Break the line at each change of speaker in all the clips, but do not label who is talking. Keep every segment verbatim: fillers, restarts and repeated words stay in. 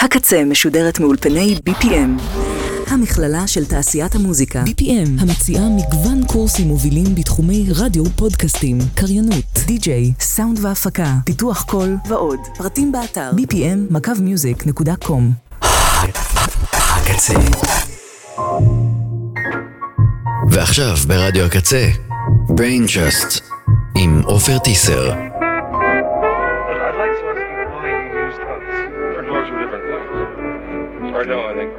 הקצה משודרת מאולפני בי פי אם, המכללה של תעשיית המוזיקה.
בי פי אם, המציעה מגוון קורסים מובילים בתחומי רדיו, פודקאסטים, קריינות, די-ג'יי,
סאונד והפקה, פיתוח קול ועוד. פרטים באתר
בי פי אם מקו מיוזיק נקודה קום.
הקצה. ועכשיו ברדיו הקצה, Brain Trust עם עופר טיסר.
Or no, I think.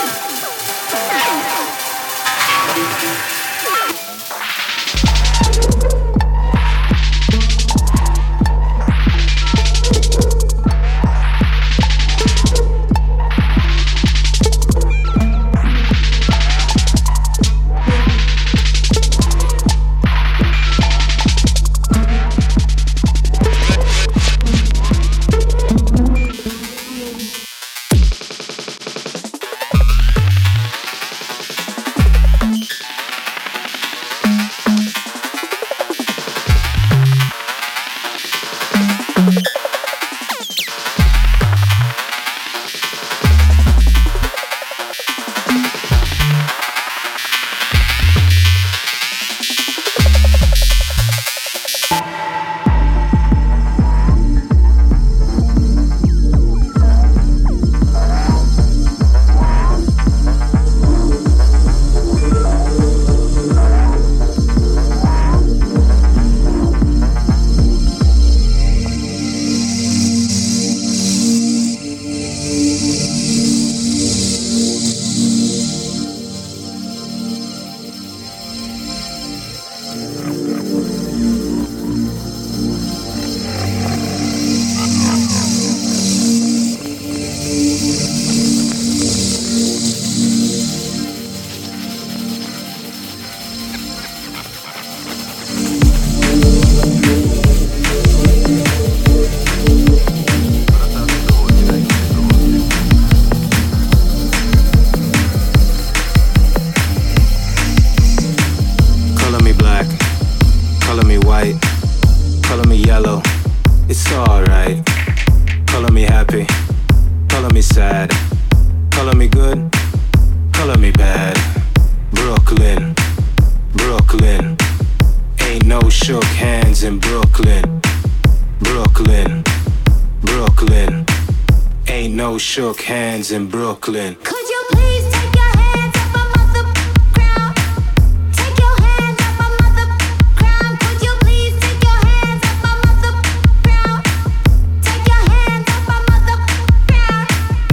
Shook hands in Brooklyn.
Could you please take your hands off my mother ground? Take your hands off my mother ground. Could you please take your hands off my mother ground? Take your hands off my mother ground.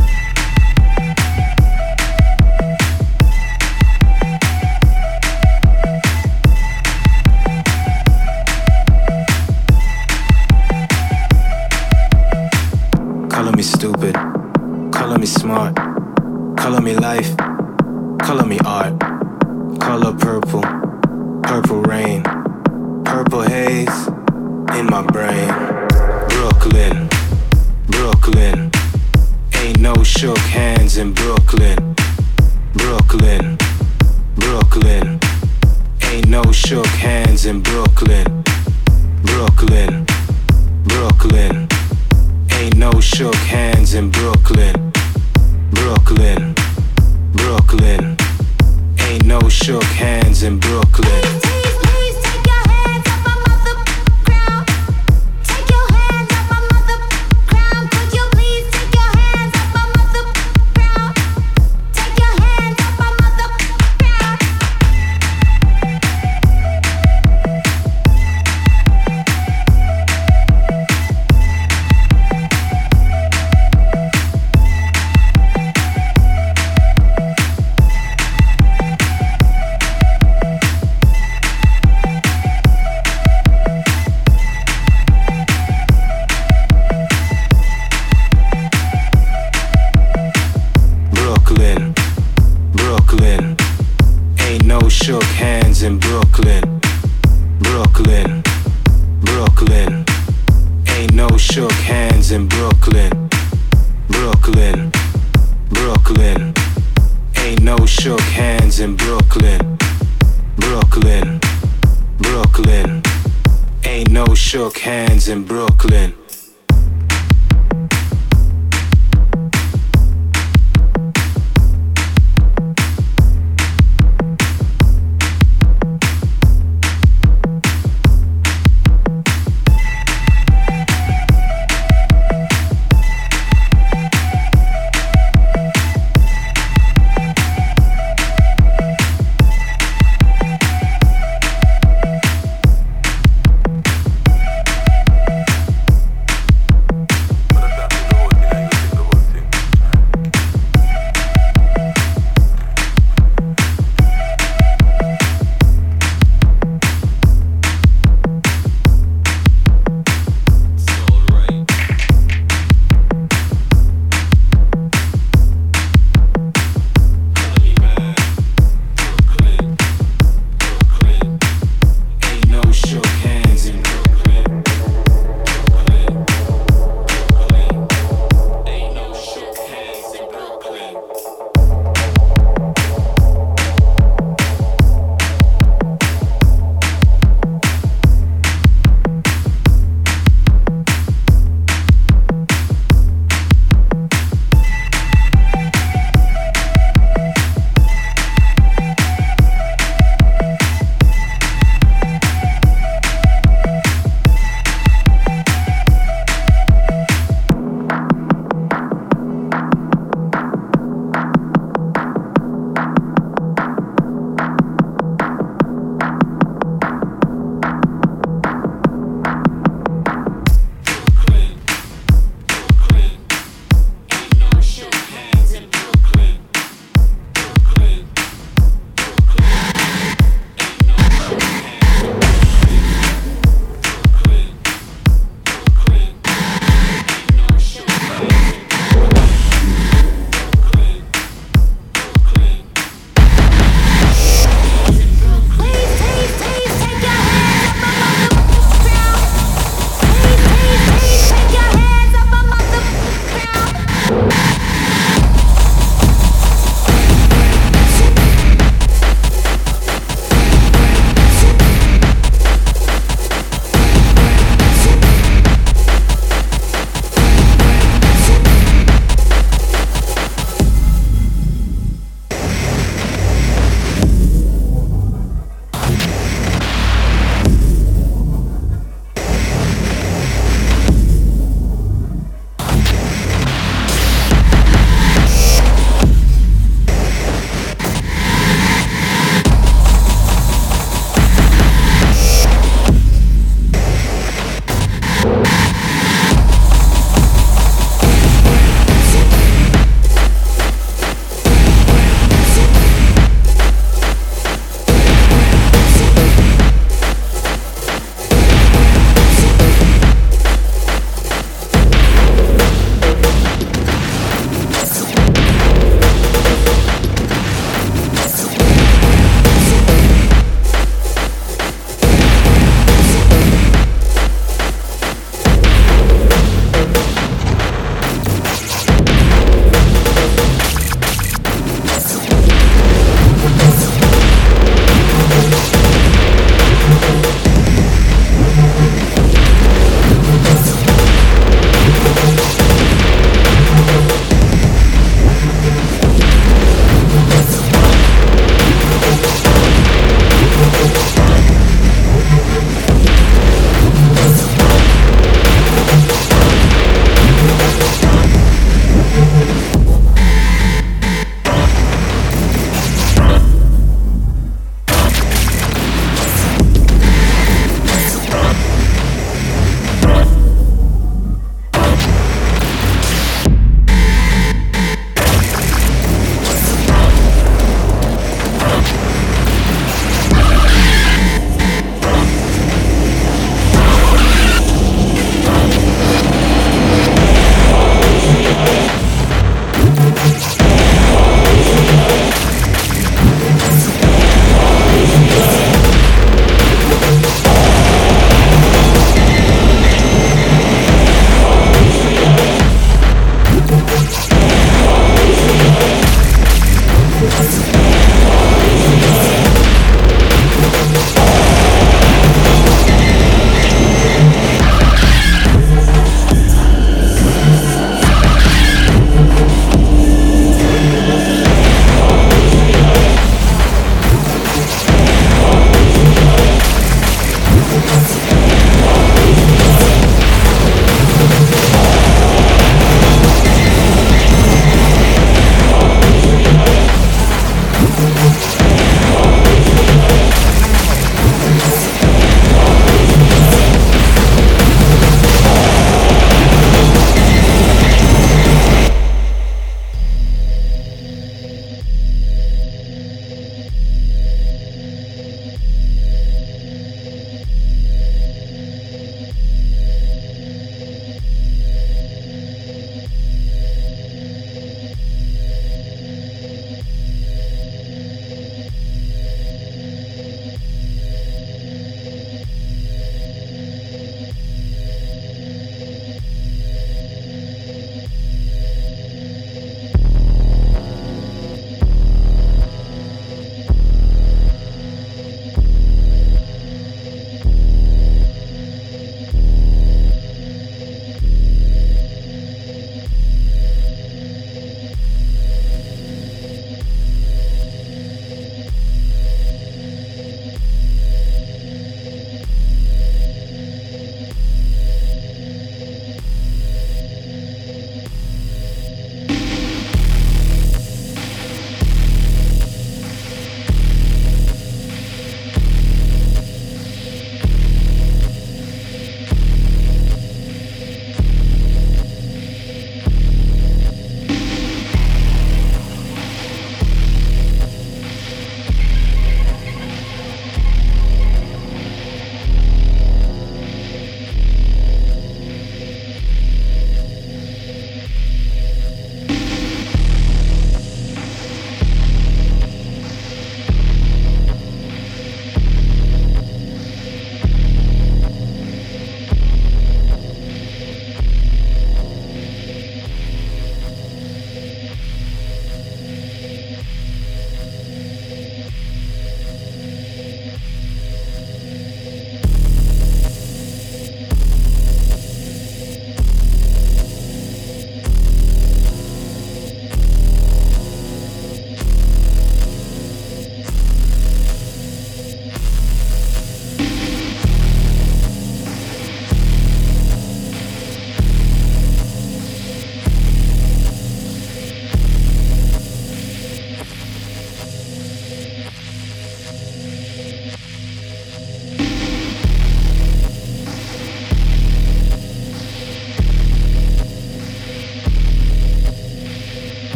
Color me stupid. Color me smart, color me life, color me art. Color purple, purple rain, purple haze in my brain. Brooklyn, Brooklyn, ain't no shook hands in Brooklyn. Brooklyn, Brooklyn, ain't no shook hands in Brooklyn. Brooklyn, Brooklyn, ain't no shook hands in Brooklyn. Brooklyn, Brooklyn, ain't no shook hands in Brooklyn.
Please, please take your hands off my mother ground. Take your hands off my mother ground. Could you please take your hands off my mother ground? Take your hands off my mother ground.
shook hands in Brooklyn. Brooklyn, Brooklyn. Ain't no shook hands in Brooklyn. Brooklyn, Brooklyn. Ain't no shook hands in Brooklyn. Brooklyn, Brooklyn. Ain't no shook hands in Brooklyn.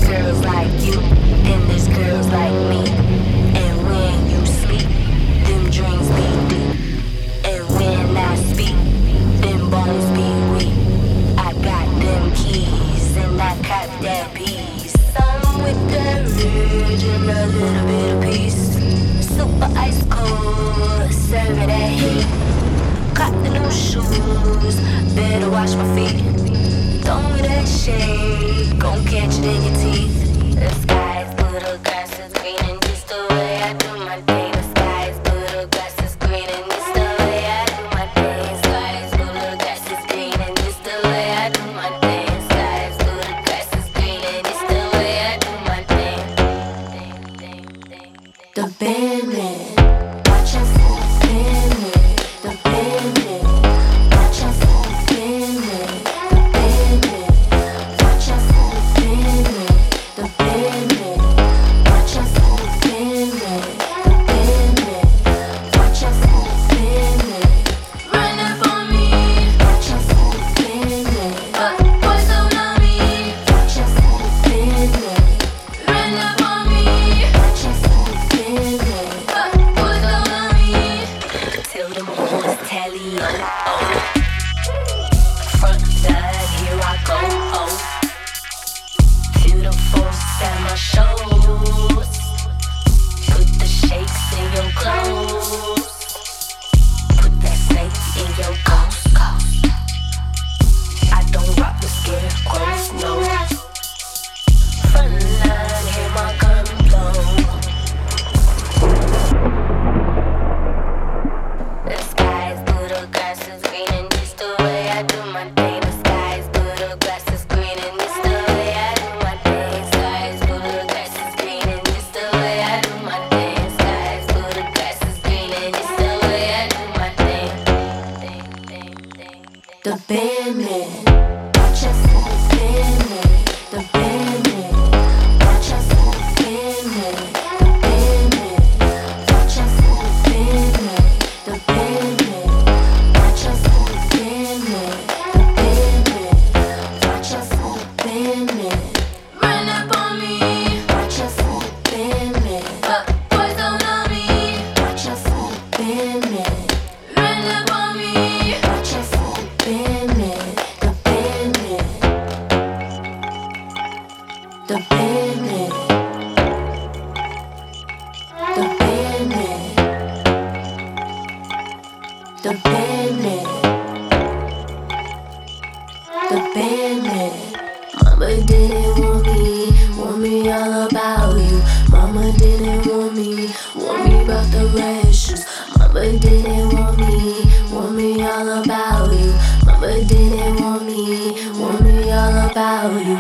girls like you, then there's girls like me. And when you sleep, them dreams be deep. And when I speak, them bones be weak. I got them keys and I caught that piece. Some with courage and a little bit of peace. Super ice cold, serving that heat. Got the new shoes, better wash my feet. Throw me that shade, gon' catch it in your teeth. The sky's blue, the grass is green, and just the way I do my thing. The sky's blue, the grass is green, and just the way I do my thing. The sky's blue, the grass is green, and just the way I do my thing. The sky's blue, the grass is green, and just the way I do my thing. The Bandman, watch us Bandman. The Bandman, watch us Bandman. The Bandman, watch us Bandman. The Bandman, watch us Bandman. The Bandman, watch us Bandman. Run up on me, watch us Bandman. But boys don't know me, watch us Bandman. Run up on me, watch us Bandman. But boys don't know me. Till them boys tally oh oh. Front side, here I go oh. Feel the force at my shows. Put the shakes in your clothes. Put that snake in your ghost. I don't rock the scarecrows, no. Front line, hear my gun blow. The sky's blue, the grass is green, and just the way I do my thing. The sky's blue, the grass is green, and just the way I do my thing. The sky's blue, the grass is green, and just the way I do my thing. The sky's blue, the grass is green, and just the way I do my thing. The Bandman, watch us Bandman. The Bandman, watch us Bandman. The Bandman, watch us Bandman. The Bandman, watch us Bandman. The Bandman, watch us Bandman. Run up on me, watch us Bandman. But boys don't know me, watch us Bandman. Run up on me, watch us Bandman. The Bandman, the Bandman, the Bandman. The Bandman, the Bandman. Mama didn't want me, want me all about you. Mama didn't want me, want me about the red shoes. Mama didn't want me, want me all about you. Mama didn't want me, want me all about you.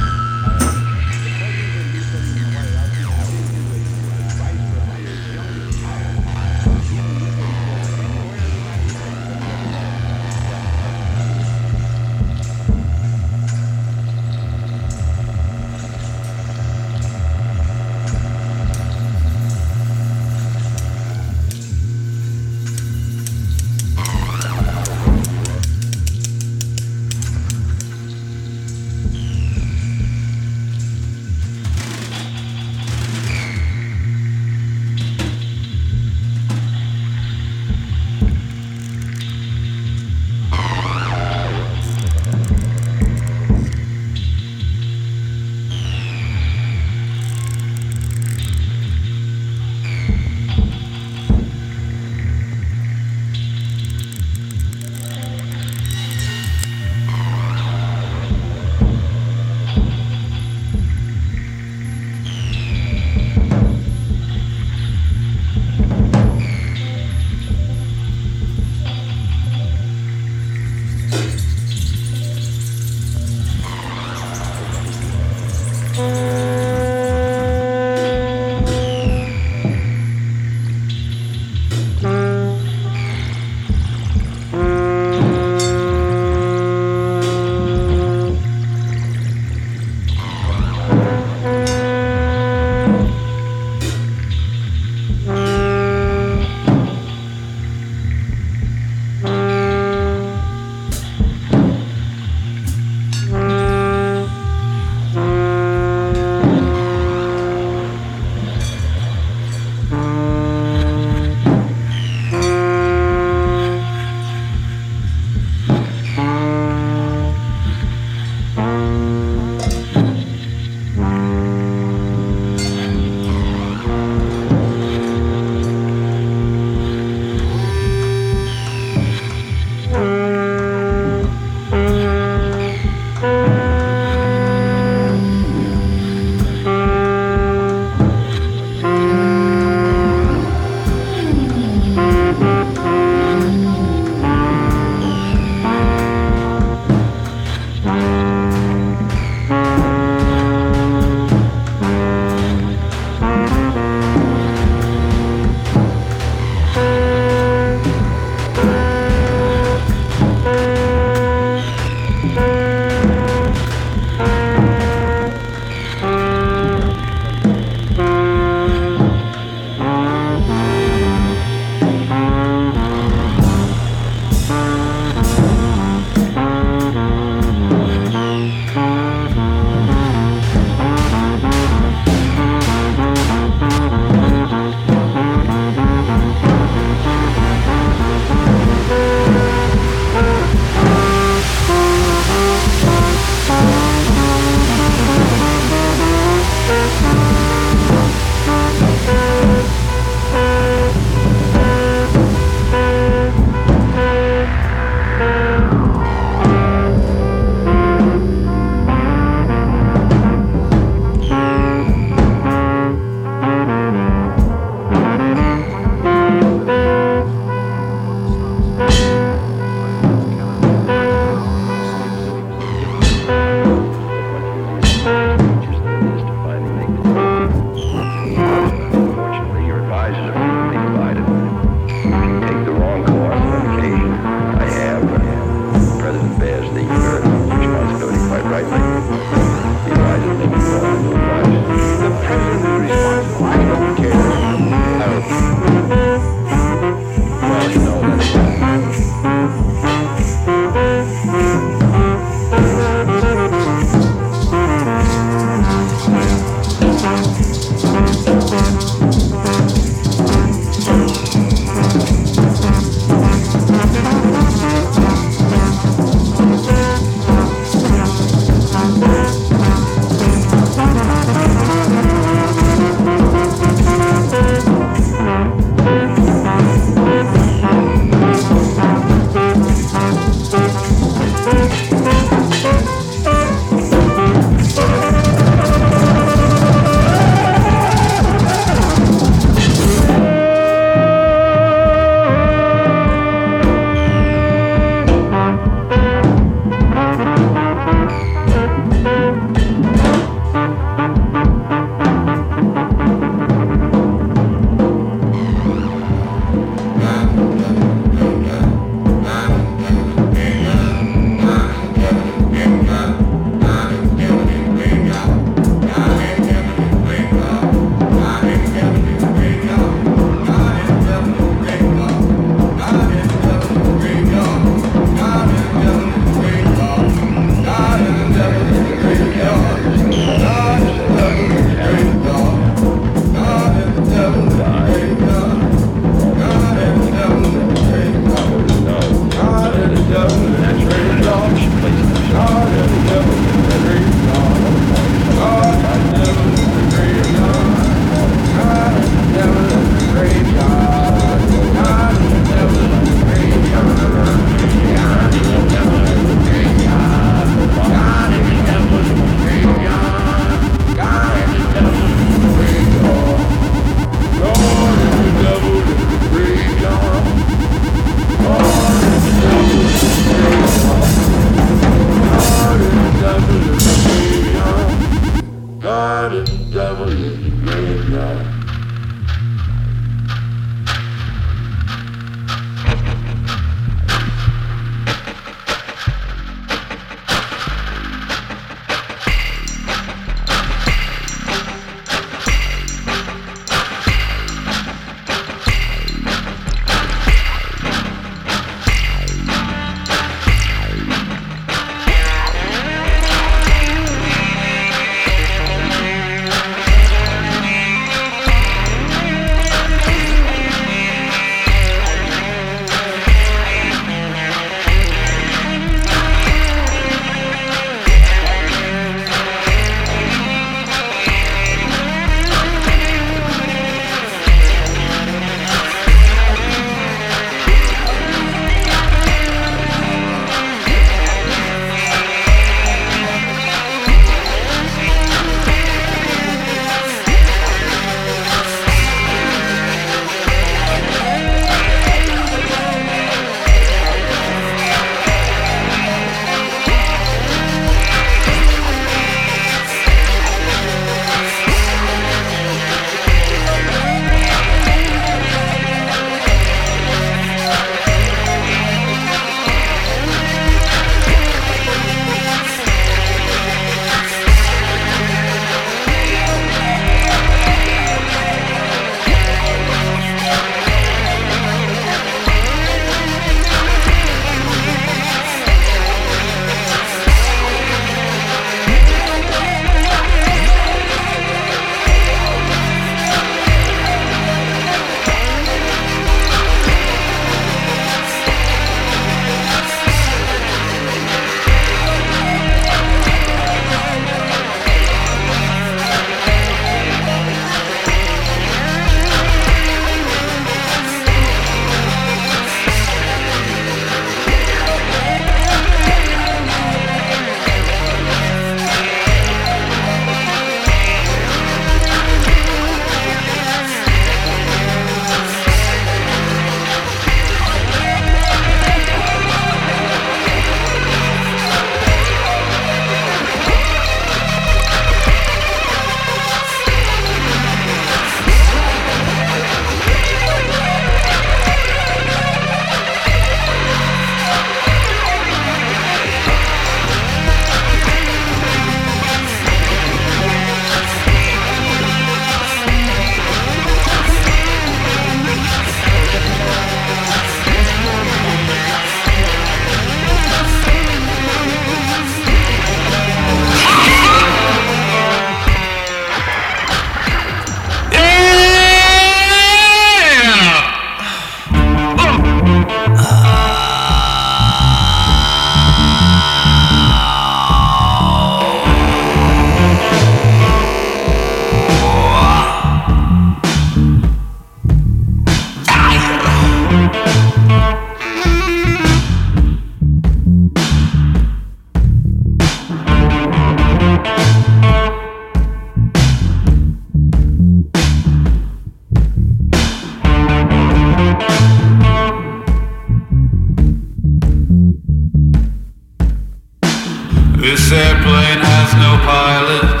This airplane has no pilot.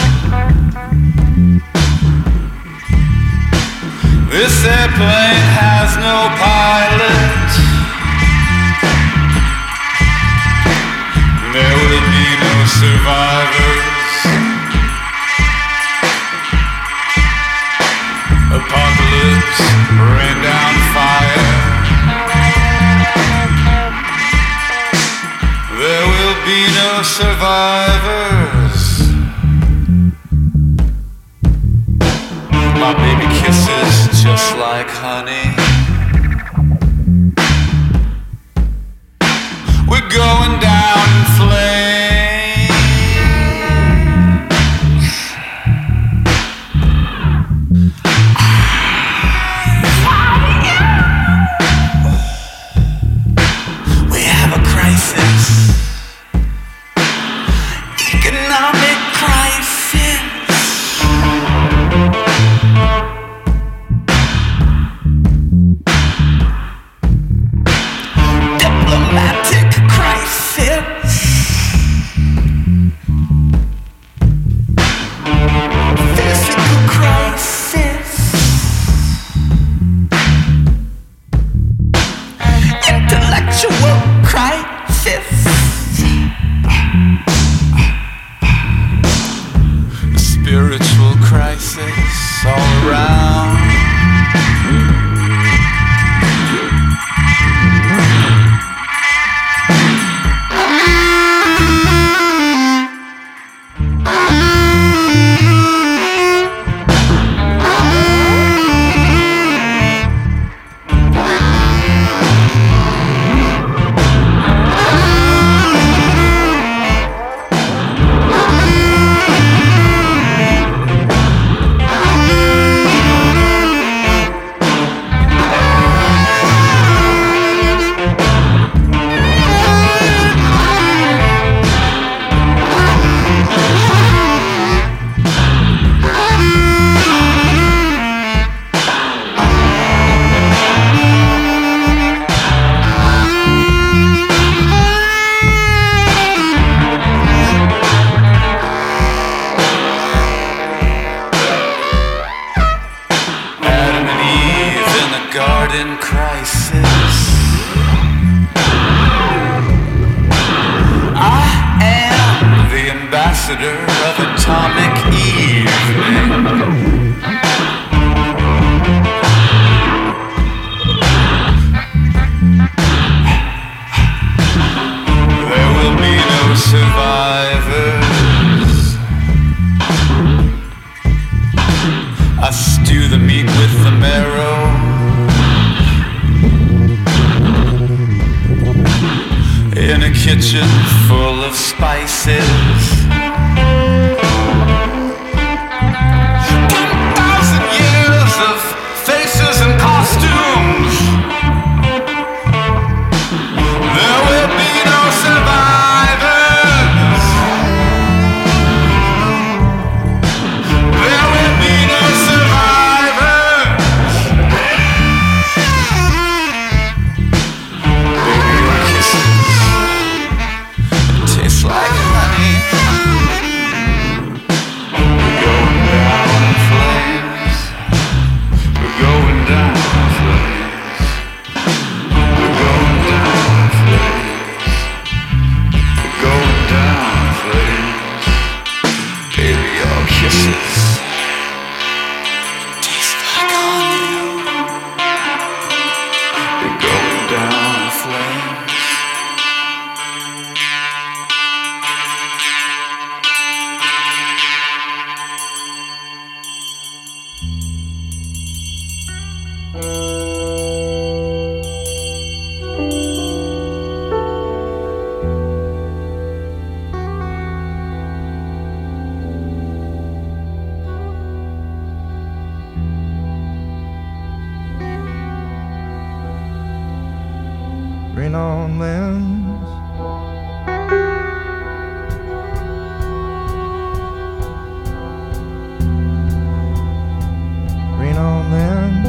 This airplane has no pilot. There will be no survivors. Apocalypse, rain down fire. There will be no survivors. My baby kisses just like honey. We're going down in flames. We have a crisis. Economic crisis. Diplomatic crisis. Physical crisis. Intellectual crisis. Spiritual crisis all around. Adam and Eve in the garden crisis. I am the ambassador of atomic evening. There will be no survivors. I stew the meat with the marrow. In a kitchen full of spices. Ten thousand years of faces and costumes. There will be no survivors. There will be no survivors. Baby, your kisses taste like honey. We're going down in flames. We're going down in flames. We're going down in flames. We're going down in flames. Baby, your kisses taste like honey. We're going down in flames.
Rain on lands, rain on lands.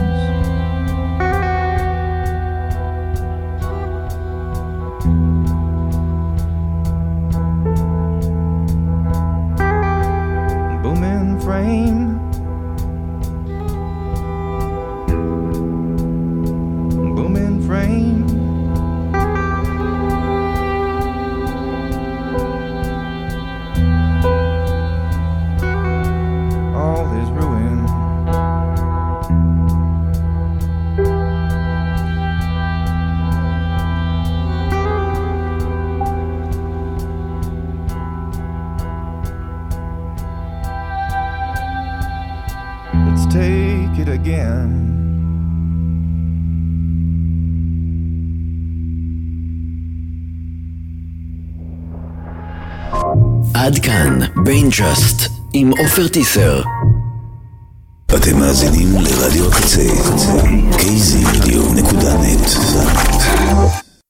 meet again.
עד כאן ביינג'אסט עם עופר טיסר.
אתם מאזינים לרדיו הקצה, קייזי רדיו